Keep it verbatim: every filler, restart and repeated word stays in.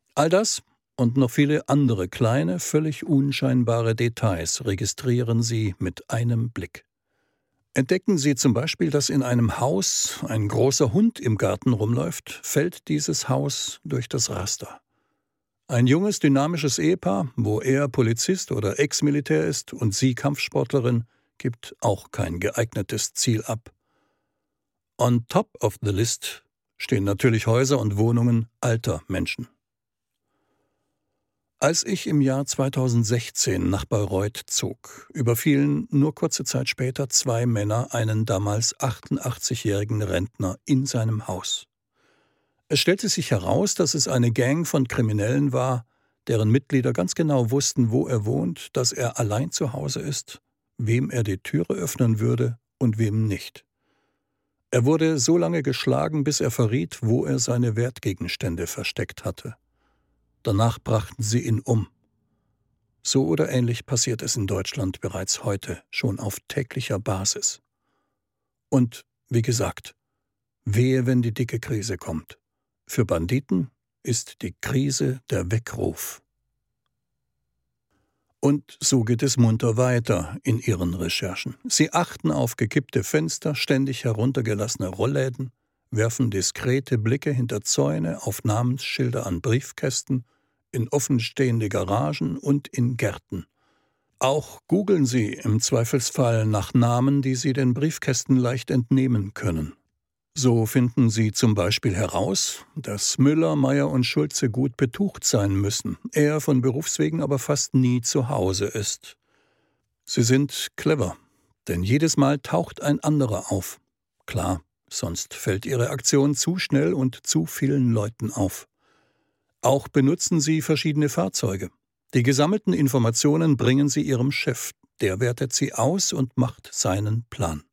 All das und noch viele andere kleine, völlig unscheinbare Details registrieren Sie mit einem Blick. Entdecken Sie zum Beispiel, dass in einem Haus ein großer Hund im Garten rumläuft, fällt dieses Haus durch das Raster. Ein junges, dynamisches Ehepaar, wo er Polizist oder Ex-Militär ist und sie Kampfsportlerin, gibt auch kein geeignetes Ziel ab. On top of the list stehen natürlich Häuser und Wohnungen alter Menschen. Als ich im Jahr zweitausendsechzehn nach Bayreuth zog, überfielen nur kurze Zeit später zwei Männer einen damals achtundachtzigjährigen Rentner in seinem Haus. Es stellte sich heraus, dass es eine Gang von Kriminellen war, deren Mitglieder ganz genau wussten, wo er wohnt, dass er allein zu Hause ist, wem er die Türe öffnen würde und wem nicht. Er wurde so lange geschlagen, bis er verriet, wo er seine Wertgegenstände versteckt hatte. Danach brachten sie ihn um. So oder ähnlich passiert es in Deutschland bereits heute, schon auf täglicher Basis. Und, wie gesagt, wehe, wenn die dicke Krise kommt. Für Banditen ist die Krise der Weckruf. Und so geht es munter weiter in ihren Recherchen. Sie achten auf gekippte Fenster, ständig heruntergelassene Rollläden, werfen diskrete Blicke hinter Zäune auf Namensschilder an Briefkästen, in offenstehende Garagen und in Gärten. Auch googeln sie im Zweifelsfall nach Namen, die sie den Briefkästen leicht entnehmen können. So finden sie zum Beispiel heraus, dass Müller, Meyer und Schulze gut betucht sein müssen, er von Berufswegen aber fast nie zu Hause ist. Sie sind clever, denn jedes Mal taucht ein anderer auf. Klar, sonst fällt ihre Aktion zu schnell und zu vielen Leuten auf. Auch benutzen sie verschiedene Fahrzeuge. Die gesammelten Informationen bringen sie ihrem Chef, der wertet sie aus und macht seinen Plan.